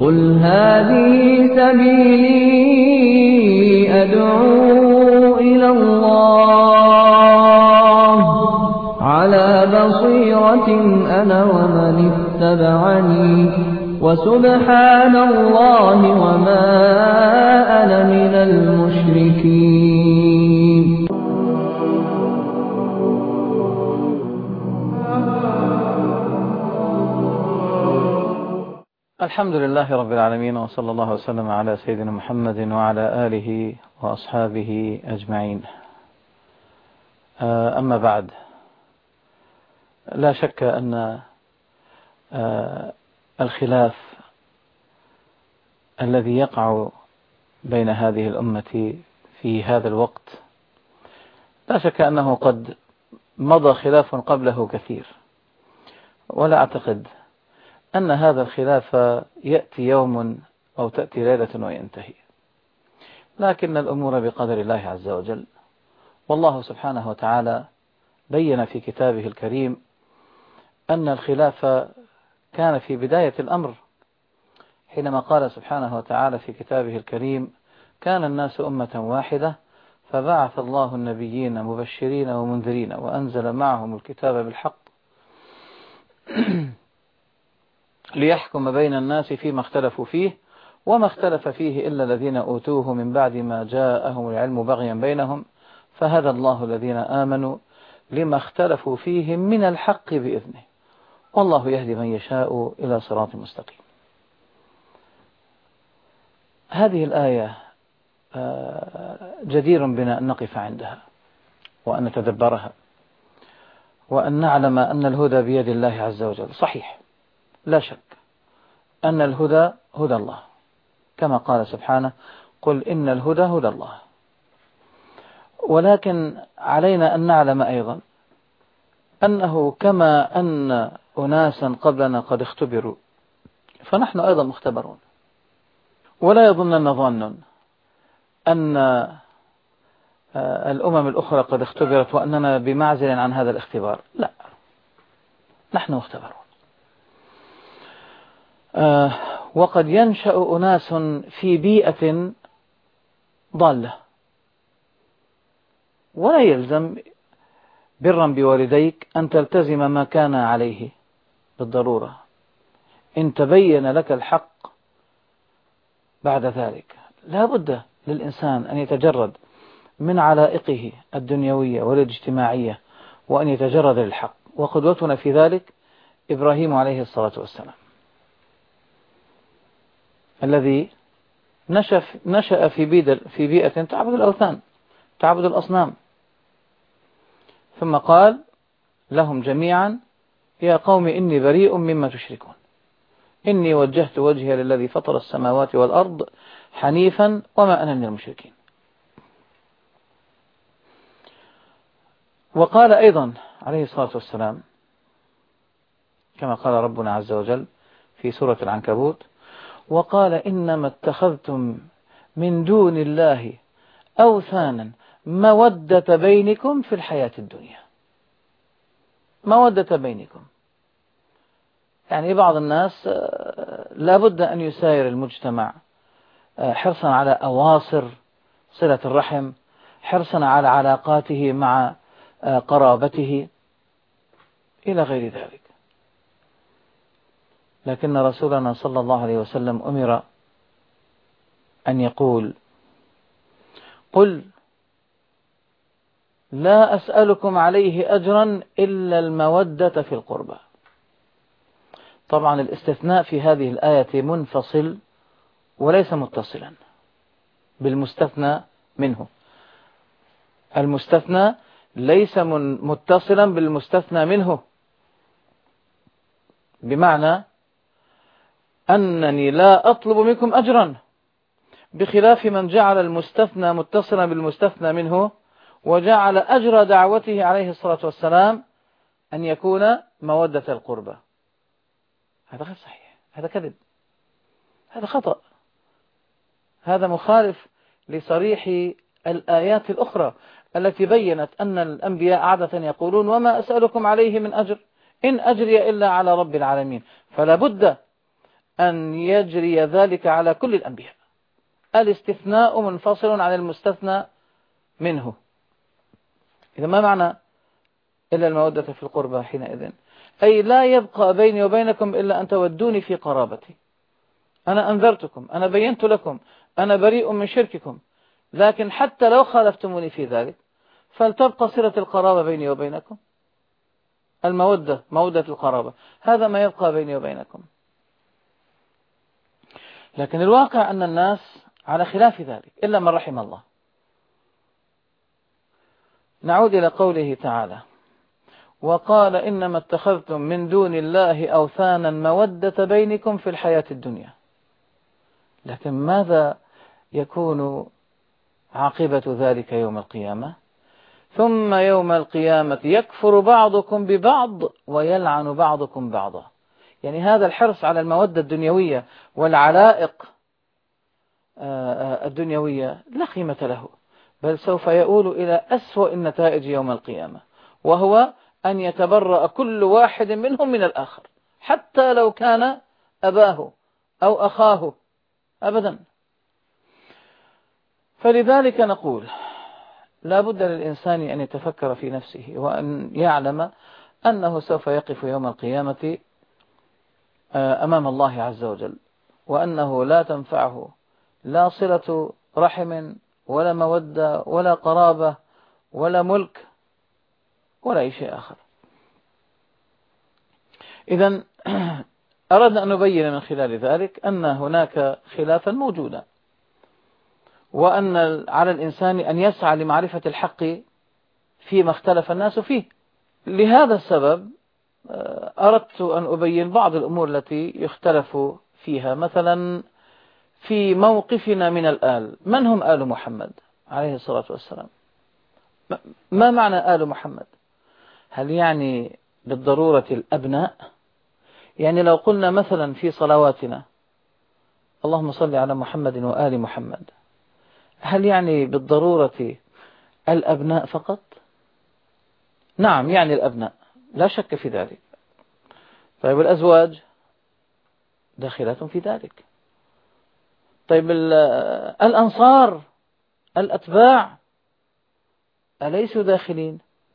قل هذه سبيلي أدعو إلى الله على بصيرة أنا ومن اتبعني وسبحان الله وما أنا من المشركين. الحمد لله رب العالمين، وصلى الله وسلم على سيدنا محمد وعلى آله وأصحابه أجمعين. أما بعد، لا شك أن الخلاف الذي يقع بين هذه الأمة في هذا الوقت لا شك أنه قد مضى خلاف قبله كثير، ولا أعتقد أن هذا الخلاف يأتي يوم أو تأتي ليلة وينتهي، لكن الأمور بقدر الله عز وجل. والله سبحانه وتعالى بين في كتابه الكريم أن الخلاف كان في بداية الأمر، حينما قال سبحانه وتعالى في كتابه الكريم: كان الناس أمة واحدة فبعث الله النبيين مبشرين ومنذرين وأنزل معهم الكتاب بالحق ليحكم بين الناس فيما اختلفوا فيه وما اختلف فيه إلا الذين أوتوه من بعد ما جاءهم العلم بغيا بينهم فهدى الله الذين آمنوا لما اختلفوا فيه من الحق بإذنه والله يهدي من يشاء إلى صراط مستقيم. هذه الآية جدير بنا أن نقف عندها وأن نتدبرها وأن نعلم أن الهدى بيد الله عز وجل. صحيح، لا شك أن الهدى هدى الله، كما قال سبحانه: قل إن الهدى هدى الله. ولكن علينا أن نعلم أيضا أنه كما أن أناسا قبلنا قد اختبروا فنحن أيضا مختبرون، ولا يظنن ظان أن الأمم الأخرى قد اختبرت وأننا بمعزل عن هذا الاختبار. لا، نحن مختبرون. وقد ينشأ أناس في بيئة ضالة، ولا يلزم برا بوالديك أن تلتزم ما كان عليه بالضرورة. إن تبين لك الحق بعد ذلك لا بد للإنسان أن يتجرد من علائقه الدنيوية والاجتماعية وأن يتجرد للحق. وقدوتنا في ذلك إبراهيم عليه الصلاة والسلام، الذي نشأ في بيئة تعبد الأوثان، تعبد الأصنام، ثم قال لهم جميعا: يا قوم إني بريء مما تشركون إني وجهت وجهي للذي فطر السماوات والأرض حنيفا وما أنا من المشركين. وقال أيضا عليه الصلاة والسلام كما قال ربنا عز وجل في سورة العنكبوت: وقال إنما اتخذتم من دون الله أوثانا مودة بينكم في الحياة الدنيا. مودة بينكم، يعني بعض الناس لا بد أن يساير المجتمع حرصا على أواصر صلة الرحم، حرصا على علاقاته مع قرابته إلى غير ذلك. لكن رسولنا صلى الله عليه وسلم أمر أن يقول: قل لا أسألكم عليه أجرا إلا المودة في القربى. طبعا الاستثناء في هذه الآية منفصل وليس متصلا بالمستثنى منه. المستثنى ليس متصلا بالمستثنى منه، بمعنى أنني لا أطلب منكم أجرا، بخلاف من جعل المستثنى متصلا بالمستثنى منه وجعل أجر دعوته عليه الصلاة والسلام أن يكون مودة القربى. هذا غير صحيح، هذا كذب، هذا خطأ، هذا مخالف لصريح الآيات الأخرى التي بينت أن الأنبياء عادة يقولون: وما أسألكم عليه من أجر إن أجري إلا على رب العالمين. فلا بد أن يجري ذلك على كل الأنبياء. الاستثناء منفصل عن المستثنى منه. إذا ما معنى إلا المودة في القربى حينئذ؟ أي لا يبقى بيني وبينكم إلا أن تودوني في قرابتي. أنا أنذرتكم، أنا بينت لكم، أنا بريء من شرككم، لكن حتى لو خالفتموني في ذلك فلتبقى صلة القرابة بيني وبينكم. المودة، مودة القرابة، هذا ما يبقى بيني وبينكم. لكن الواقع أن الناس على خلاف ذلك إلا من رحم الله. نعود إلى قوله تعالى: وقال إنما اتخذتم من دون الله أوثانا مودة بينكم في الحياة الدنيا. لكن ماذا يكون عاقبة ذلك يوم القيامة؟ ثم يوم القيامة يكفر بعضكم ببعض ويلعن بعضكم بعضا. يعني هذا الحرص على المودة الدنيوية والعلائق الدنيوية لا قيمة له، بل سوف يؤول إلى أسوأ النتائج يوم القيامة، وهو أن يتبرأ كل واحد منهم من الآخر، حتى لو كان أباه أو أخاه أبدا. فلذلك نقول لا بد للإنسان أن يتفكر في نفسه، وأن يعلم أنه سوف يقف يوم القيامة أمام الله عز وجل، وأنه لا تنفعه لا صلة رحم ولا مودة ولا قرابة ولا ملك ولا أي شيء آخر. إذن أردنا أن نبين من خلال ذلك أن هناك خلافا موجودا، وأن على الإنسان أن يسعى لمعرفة الحق فيما اختلف الناس فيه. لهذا السبب أردت أن أبين بعض الأمور التي يختلف فيها، مثلا في موقفنا من الآل. من هم آل محمد عليه الصلاة والسلام؟ ما معنى آل محمد؟ هل يعني بالضرورة الأبناء؟ يعني لو قلنا مثلا في صلواتنا اللهم صل على محمد وآل محمد، هل يعني بالضرورة الأبناء فقط؟ نعم، يعني الأبناء لا شك في ذلك. طيب الأزواج داخلات في ذلك. طيب الأنصار الأتباع أليسوا داخلين؟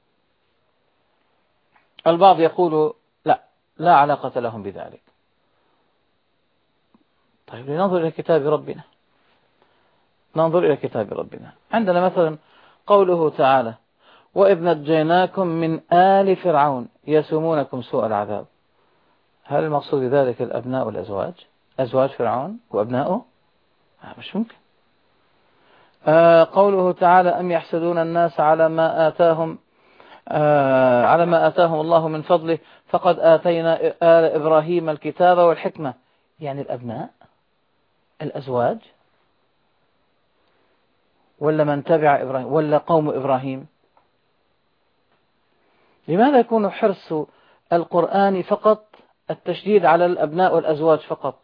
البعض يقول لا علاقة لهم بذلك. طيب لننظر إلى كتاب ربنا. ننظر إلى كتاب ربنا. عندنا مثلا قوله تعالى: وإذ نجيناكم من آل فرعون يسومونكم سوء العذاب. هل المقصود بذلك الأبناء والأزواج؟ أزواج فرعون وأبناؤه؟ مش ممكن. قوله تعالى: أم يحسدون الناس على ما آتاهم الله من فضله فقد آتينا آل إبراهيم الكتاب والحكمة. يعني الأبناء، الأزواج، ولا من تبع إبراهيم، ولا قوم إبراهيم؟ لماذا يكون حرص القرآن فقط التشديد على الأبناء والأزواج فقط؟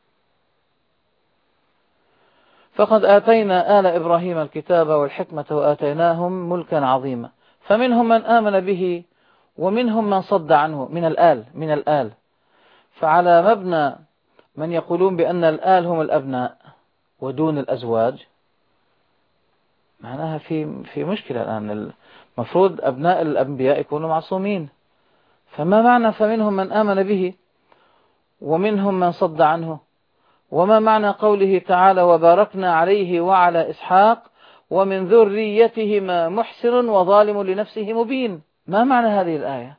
فقد آتينا آل إبراهيم الكتاب والحكمة وآتيناهم ملكا عظيما. فمنهم من آمن به ومنهم من صد عنه من الآل. فعلى مبنى من يقولون بأن الآل هم الأبناء ودون الأزواج، معناها في مشكلة الآن. المفروض أبناء الأنبياء يكونوا معصومين. فما معنى فمنهم من آمن به ومنهم من صد عنه؟ وما معنى قوله تعالى: وباركنا عليه وعلى إسحاق ومن ذريتهما محسن وظالم لنفسه مبين؟ ما معنى هذه الآية؟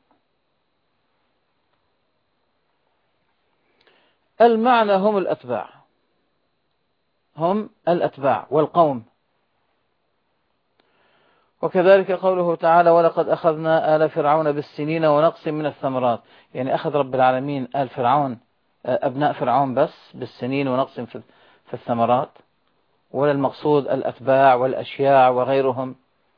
المعنى هم الأتباع والقوم. وكذلك قوله تعالى: ولقد أخذنا آل فرعون بالسنين ونقص من الثمرات. يعني أخذ رب العالمين آل فرعون، أبناء فرعون بس بالسنين ونقص في الثمرات، ولا المقصود الأتباع والأشياع وغيرهم؟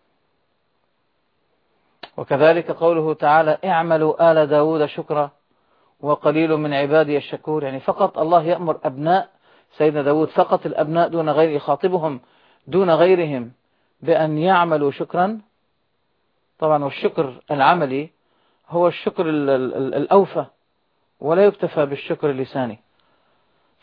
وكذلك قوله تعالى: اعملوا آل داود شكرا وقليل من عبادي الشكور. يعني فقط الله يأمر أبناء سيدنا داود، فقط الأبناء دون غير، يخاطبهم دون غيرهم بأن يعملوا شكرا. طبعا والشكر العملي هو الشكر الأوفى، ولا يكتفى بالشكر اللساني.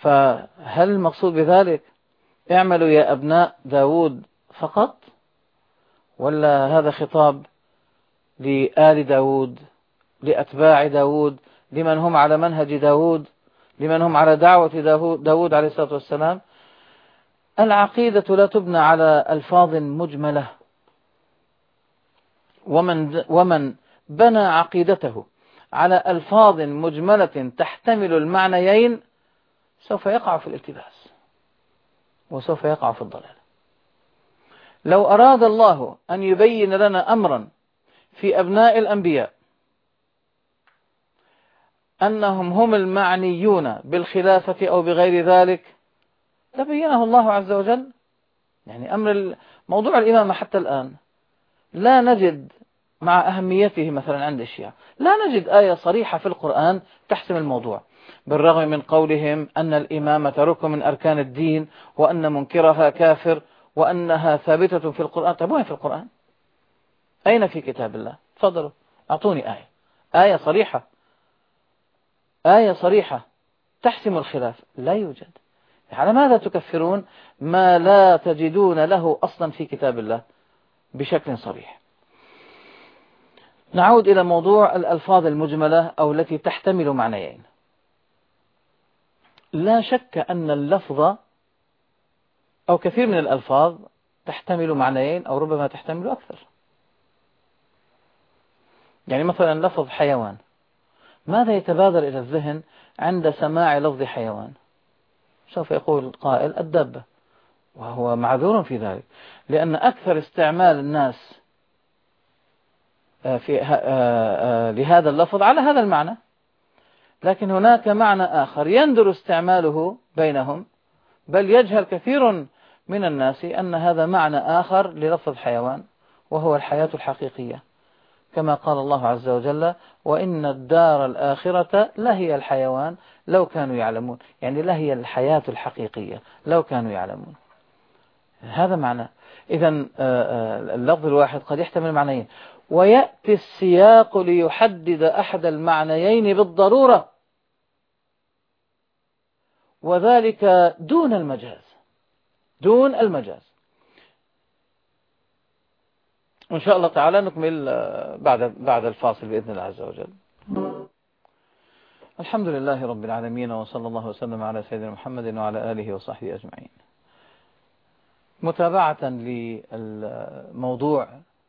فهل المقصود بذلك اعملوا يا أبناء داود فقط، ولا هذا خطاب لآل داود، لأتباع داود، لمن هم على منهج داود، لمن هم على دعوة داود عليه الصلاة والسلام؟ العقيدة لا تبنى على ألفاظ مجملة، ومن بنى عقيدته على ألفاظ مجملة تحتمل المعنيين سوف يقع في الالتباس وسوف يقع في الضلال. لو أراد الله أن يبين لنا أمرا في أبناء الأنبياء أنهم هم المعنيون بالخلافة أو بغير ذلك لبينه الله عز وجل. يعني موضوع الإمامة حتى الآن لا نجد، مع أهميته مثلا عند الشيعة، لا نجد آية صريحة في القرآن تحسم الموضوع، بالرغم من قولهم أن الإمامة ركن من أركان الدين، وأن منكرها كافر، وأنها ثابتة في القرآن. طيب وين في القرآن؟ أين في كتاب الله؟ تفضلوا أعطوني آية صريحة، آية صريحة تحسم الخلاف. لا يوجد. على ماذا تكفرون ما لا تجدون له أصلا في كتاب الله بشكل صريح؟ نعود إلى موضوع الألفاظ المجملة أو التي تحتمل معنيين. لا شك أن اللفظ أو كثير من الألفاظ تحتمل معنيين أو ربما تحتمل أكثر. يعني مثلا لفظ حيوان، ماذا يتبادر إلى الذهن عند سماع لفظ حيوان؟ سوف يقول قائل الدابة، وهو معذور في ذلك، لأن أكثر استعمال الناس لهذا اللفظ على هذا المعنى. لكن هناك معنى آخر يندر استعماله بينهم، بل يجهل كثير من الناس أن هذا معنى آخر للفظ حيوان، وهو الحياة الحقيقية، كما قال الله عز وجل: وإن الدار الآخرة لهي الحيوان لو كانوا يعلمون. يعني لهي الحياة الحقيقية لو كانوا يعلمون. هذا معنى. إذن اللفظ الواحد قد يحتمل معنيين، ويأتي السياق ليحدد أحد المعنيين بالضرورة، وذلك دون المجاز، دون المجاز. وإن شاء الله تعالى نكمل بعد الفاصل بإذن الله عز وجل. الحمد لله رب العالمين، وصلى الله وسلم على سيدنا محمد وعلى آله وصحبه أجمعين. متابعة للموضوع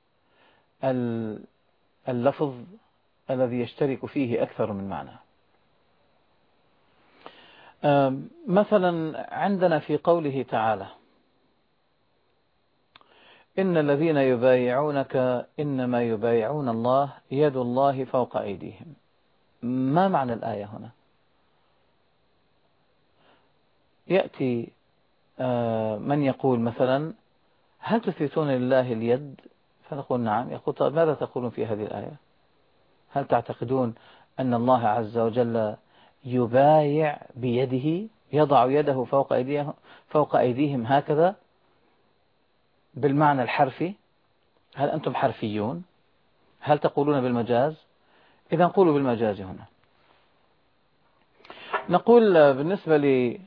اللفظ الذي يشترك فيه أكثر من معنى. مثلا عندنا في قوله تعالى: إن الذين يبايعونك إنما يبايعون الله يد الله فوق أيديهم. ما معنى الآية هنا؟ يأتي من يقول مثلا: هل تثبتون لله اليد؟ فنقول نعم. يقول: طيب ماذا تقولون في هذه الآية؟ هل تعتقدون أن الله عز وجل يبايع بيده، يضع يده فوق أيديهم هكذا بالمعنى الحرفي؟ هل أنتم حرفيون؟ هل تقولون بالمجاز؟ إذا قولوا بالمجاز هنا. نقول بالنسبة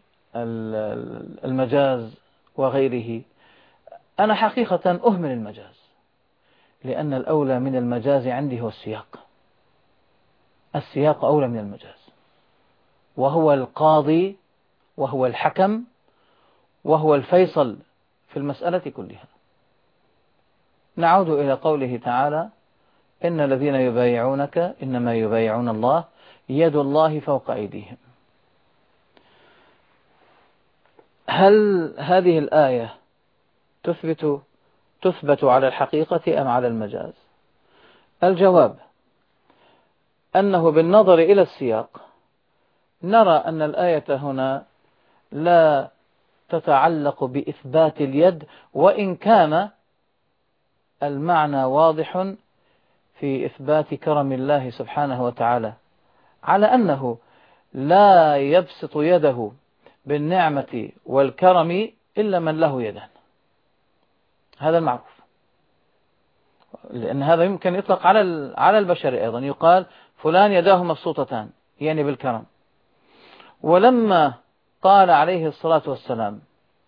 للمجاز وغيره، أنا حقيقة أهمل المجاز، لأن الأولى من المجاز عندي هو السياق. السياق أولى من المجاز، وهو القاضي وهو الحكم وهو الفيصل في المسألة كلها. نعود إلى قوله تعالى: إن الذين يبايعونك إنما يبايعون الله يد الله فوق أيديهم. هل هذه الآية تثبت على الحقيقة أم على المجاز؟ الجواب أنه بالنظر إلى السياق نرى أن الآية هنا لا تتعلق بإثبات اليد، وإن كان المعنى واضح في إثبات كرم الله سبحانه وتعالى، على أنه لا يبسط يده بالنعمة والكرم إلا من له يدان. هذا المعروف، لأن هذا يمكن يطلق على البشر أيضا. يقال: فلان يداه مبسوطتان، يعني بالكرم. ولما قال عليه الصلاة والسلام: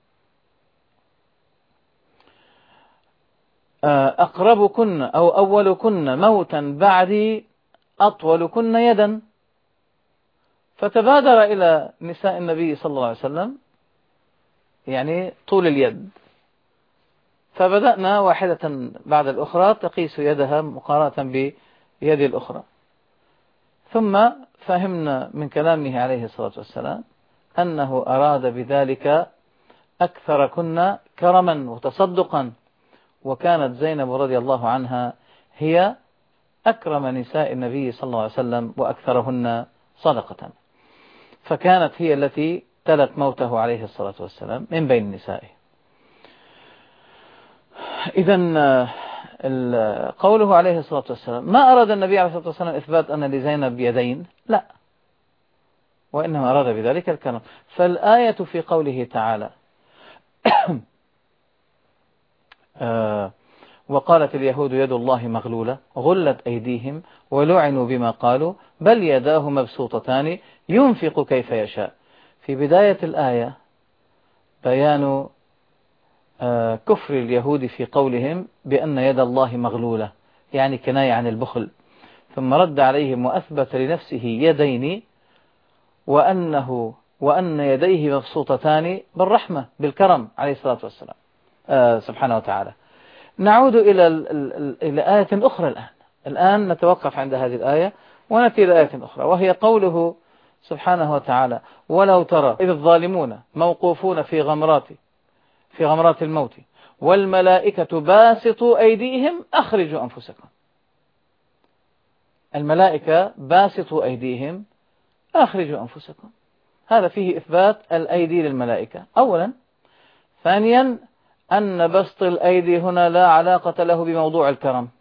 أقربكن أو أولكن موتا بعدي أطولكن يدا. فتبادر إلى نساء النبي صلى الله عليه وسلم يعني طول اليد، فبدأنا واحدة بعد الأخرى تقيس يدها مقارنة بيد الأخرى، ثم فهمنا من كلامه عليه الصلاة والسلام أنه أراد بذلك أكثركن كرما وتصدقا، وكانت زينب رضي الله عنها هي أكرم نساء النبي صلى الله عليه وسلم وأكثرهن صدقة، فكانت هي التي تلت موته عليه الصلاة والسلام من بين نسائه. إذن قوله عليه الصلاة والسلام ما أراد النبي عليه الصلاة والسلام إثبات أن لزينب يدين، لا، وإنما أراد بذلك الكرم. فالآية في قوله تعالى وقالت اليهود يد الله مغلولة غلت أيديهم ولعنوا بما قالوا بل يداه مبسوطتان ينفق كيف يشاء. في بداية الآية بيان كفر اليهود في قولهم بأن يد الله مغلولة، يعني كناية عن البخل، ثم رد عليهم وأثبت لنفسه يدين وأن يديه مبسوطتان بالرحمة بالكرم عليه الصلاة والسلام سبحانه وتعالى. نعود إلى آية أخرى الآن نتوقف عند هذه الآية ونأتي إلى آية أخرى، وهي قوله سبحانه وتعالى ولو ترى إذ الظالمون موقوفون في غمرات الموت والملائكة باسطوا أيديهم أخرجوا أنفسكم. الملائكة باسطوا أيديهم أخرجوا أنفسكم، هذا فيه إثبات الأيدي للملائكة أولا. ثانيا أن بسط الأيدي هنا لا علاقة له بموضوع الكرم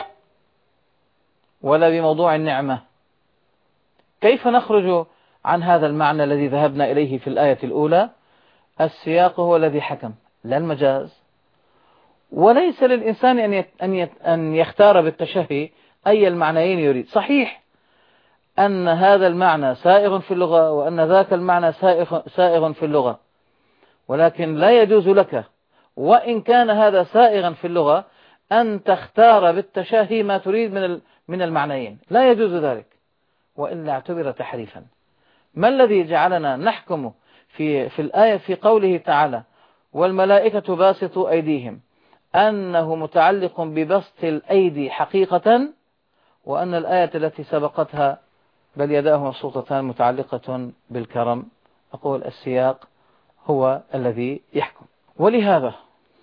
ولا بموضوع النعمة. كيف نخرج عن هذا المعنى الذي ذهبنا إليه في الآية الأولى؟ السياق هو الذي حكم لا المجاز، وليس للإنسان أن يختار بالتشهي أي المعنيين يريد. صحيح أن هذا المعنى سائغ في اللغة وأن ذاك المعنى سائغ في اللغة، ولكن لا يجوز لك وإن كان هذا سائغا في اللغة أن تختار بالتشهي ما تريد من المعنيين، لا يجوز ذلك، وإلا اعتبر تحريفا. ما الذي جعلنا نحكم في الآية في قوله تعالى والملائكة باسطوا أيديهم أنه متعلق ببسط الأيدي حقيقة، وأن الآية التي سبقتها بل يداه مبسوطتان متعلقة بالكرم؟ أقول السياق هو الذي يحكم. ولهذا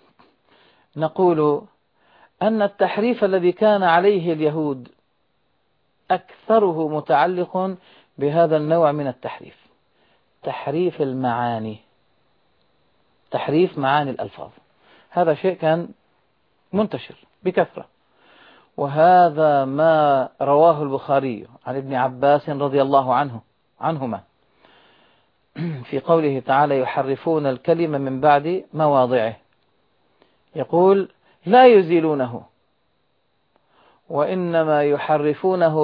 نقول أن التحريف الذي كان عليه اليهود أكثره متعلق بهذا النوع من التحريف، تحريف المعاني، تحريف معاني الألفاظ. هذا شيء كان منتشر بكثرة، وهذا ما رواه البخاري عن ابن عباس رضي الله عنهما في قوله تعالى يحرفون الكلمة من بعد مواضعه، يقول لا يزيلونه وإنما يحرفونه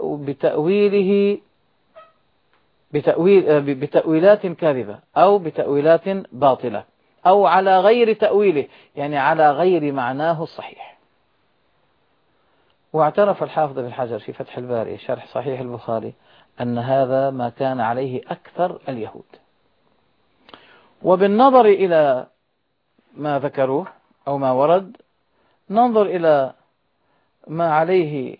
بتأويلات كاذبة أو بتأويلات باطلة أو على غير تأويله، يعني على غير معناه الصحيح. واعترف الحافظ بن حجر في فتح الباري شرح صحيح البخاري أن هذا ما كان عليه أكثر اليهود. وبالنظر إلى ما ذكروه أو ما ورد ننظر إلى ما عليه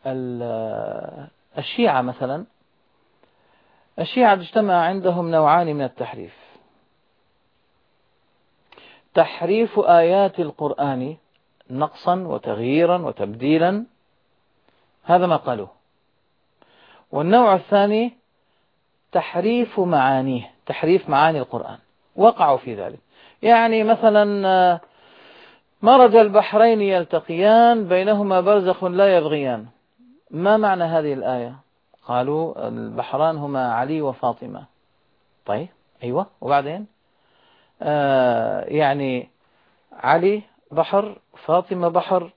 الشيعة مثلا. الشيعة اجتمع عندهم نوعان من التحريف: تحريف آيات القرآن نقصا وتغييرا وتبديلا، هذا ما قالوه. والنوع الثاني تحريف معانيه، تحريف معاني القرآن، وقعوا في ذلك. يعني مثلا مرج البحرين يلتقيان بينهما برزخ لا يبغيان، ما معنى هذه الآية؟ قالوا البحران هما علي وفاطمة. طيب أيوة، وبعدين يعني علي بحر فاطمة بحر،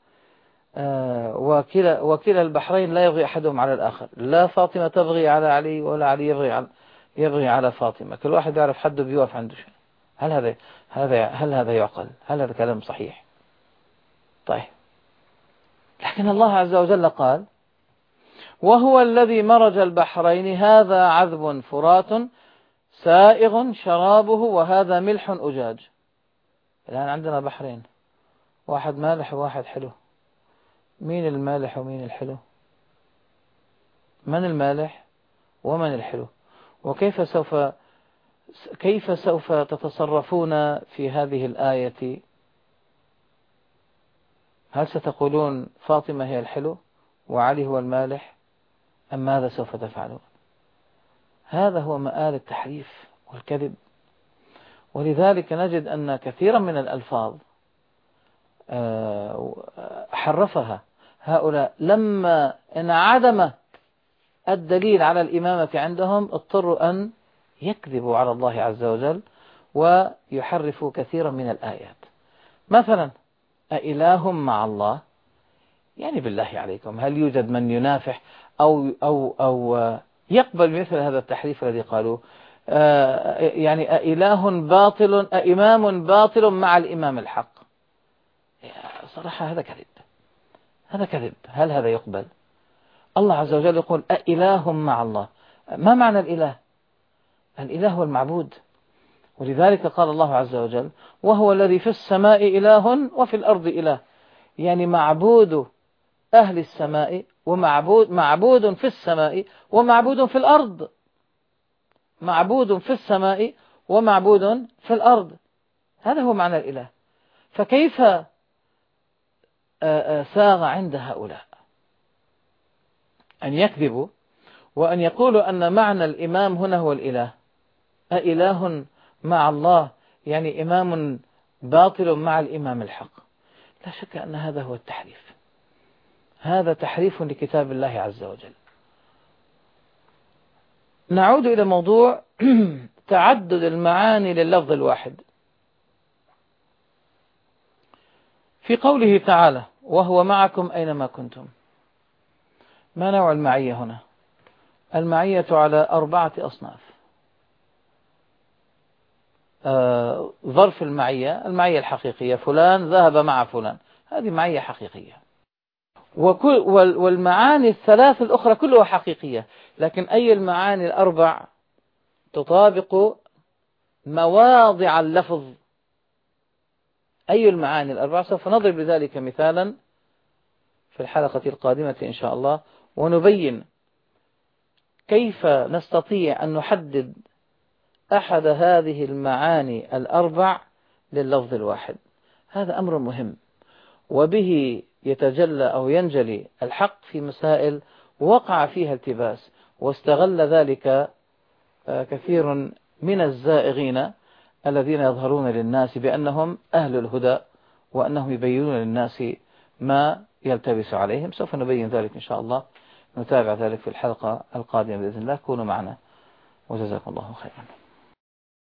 وكلا البحرين لا يبغي أحدهم على الآخر، لا فاطمة تبغي على علي ولا علي يبغي على، يبغي على فاطمة، كل واحد يعرف حده بيوقف عنده شيء. هل هذا يعقل؟ هل هذا كلام صحيح؟ طيب، لكن الله عز وجل قال: وهو الذي مرج البحرين هذا عذب فرات سائغ شرابه وهذا ملح أجاج. الآن عندنا بحرين، واحد مالح وواحد حلو. مين المالح ومين الحلو؟ من المالح ومن الحلو؟ وكيف سوف تتصرفون في هذه الآية؟ هل ستقولون فاطمة هي الحلو وعلي هو المالح، أم ماذا سوف تفعلون؟ هذا هو مآل التحريف والكذب. ولذلك نجد أن كثيرا من الألفاظ حرفها هؤلاء لما انعدم الدليل على الإمامة عندهم، اضطروا أن يكذبوا على الله عز وجل ويحرفوا كثيرا من الآيات. مثلا: أإله مع الله؟ يعني بالله عليكم، هل يوجد من ينافح أو يقبل مثل هذا التحريف الذي قالوه؟ يعني أإله باطل، أإمام باطل مع الإمام الحق؟ صراحة هذا كذب، هذا كذب. هل هذا يقبل؟ الله عز وجل يقول: أإله مع الله. ما معنى الإله؟ الإله هو المعبود. ولذلك قال الله عز وجل: وهو الذي في السماء إله وفي الأرض إله. يعني معبود أهل السماء معبود في السماء ومعبود في الأرض. معبود في السماء ومعبود في الأرض، هذا هو معنى الإله. فكيف ساغ عند هؤلاء أن يكذبوا وأن يقولوا أن معنى الإمام هنا هو الإله؟ أإله مع الله يعني إمام باطل مع الإمام الحق. لا شك أن هذا هو التحريف، هذا تحريف لكتاب الله عز وجل. نعود إلى موضوع تعدد المعاني لللفظ الواحد. في قوله تعالى: وهو معكم أينما كنتم، ما نوع المعية هنا؟ المعية على 4 أصناف. ظرف المعية الحقيقية، فلان ذهب مع فلان، هذه معية حقيقية. والمعاني 3 الأخرى كلها حقيقية، لكن أي المعاني 4 تطابق مواضع اللفظ؟ أي المعاني 4؟ سوف نضرب لذلك مثالا في الحلقة القادمة إن شاء الله، ونبين كيف نستطيع أن نحدد أحد هذه المعاني 4 لللفظ الواحد. هذا أمر مهم، وبه يتجلى أو ينجلي الحق في مسائل وقع فيها التباس، واستغل ذلك كثير من الزائغين الذين يظهرون للناس بأنهم أهل الهدى وأنهم يبينون للناس ما يلتبس عليهم. سوف نبين ذلك إن شاء الله، نتابع ذلك في الحلقة القادمة بإذن الله. كونوا معنا وجزاكم الله خيرا.